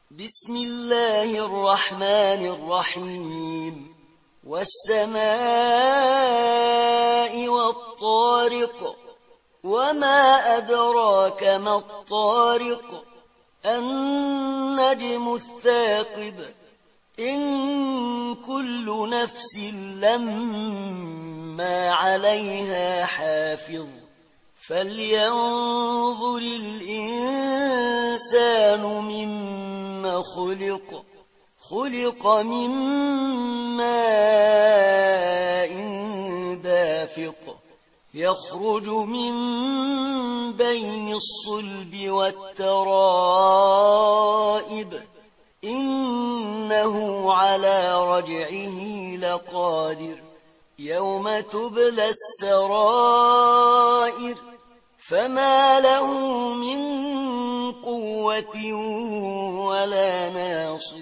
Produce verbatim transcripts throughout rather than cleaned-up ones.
بسم الله الرحمن الرحيم والسماء والطارق وما أدراك ما الطارق النجم الثاقب إن كل نفس لما عليها حافظ فلينظر الإنسان مما خلق خلق من ماء دافق يخرج من بين الصلب والترائب إنه على رجعه لقادر يوم تبلى السرائر فما له من قوة ولا ناصر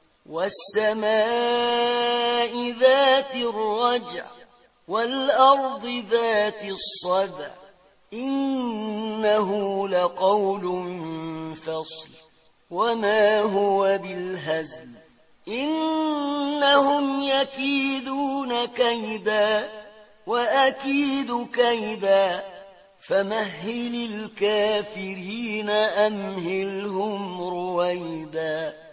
والسماء ذات الرجع والأرض ذات الصدع إنه لقول فصل وما هو بالهزل إنهم يكيدون كيدا وأكيد كيدا فمهل الكافرين أمهلهم رويدا